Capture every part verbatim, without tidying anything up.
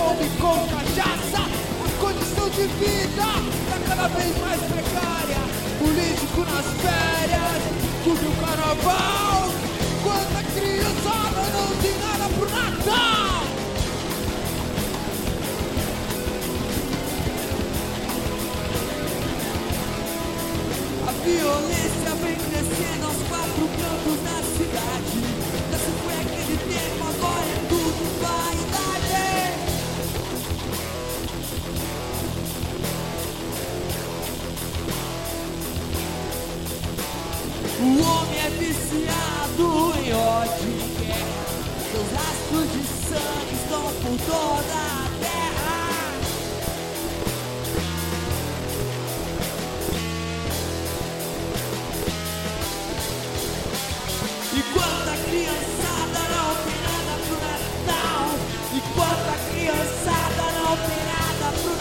fome, com cachaça. A condição de vida tá cada vez mais precária. Político nas férias, curte o carnaval. Quanta criançada não tem nada pro Natal. A violência vem crescendo aos quatro cantos da cidade. Nesse foi aquele tempo, agora é tudo vaidade. O homem é viciado em ódio e guerra. Seus rastros de sangue estão por toda a terra. Enquanto a criançada não tem nada pro Natal. Enquanto a criançada não tem nada pro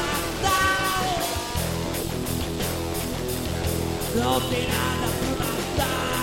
Natal. Não tem nada pro Natal.